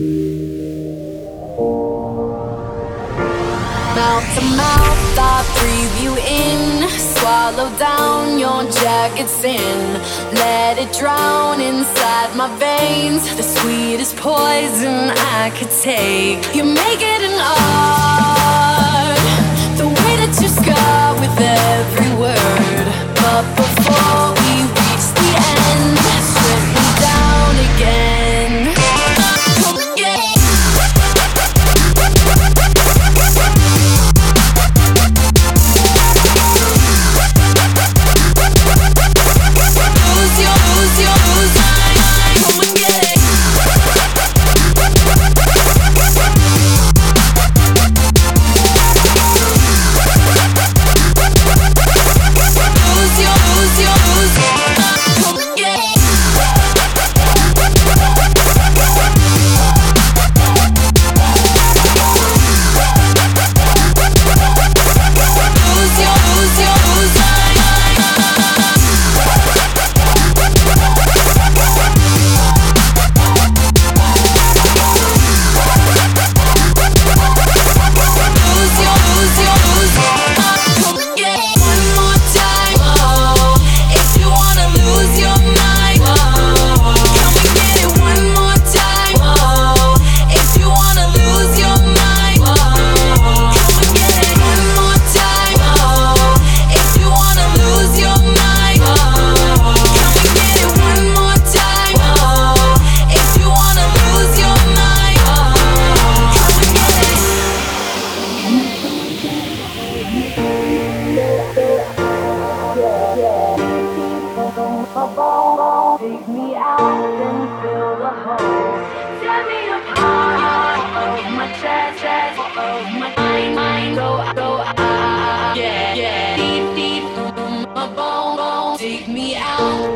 Mouth to mouth, I breathe you in. Swallow down your jagged sin. Let it drown inside my veins. The sweetest poison I could take. You make it an art, the way that you scar with every word. But before we reach the end, strip me down again. Take me out and fill the hole. Tear me apart of my chest, of my mind, go, yeah, deep, deep, my bone. Take me out.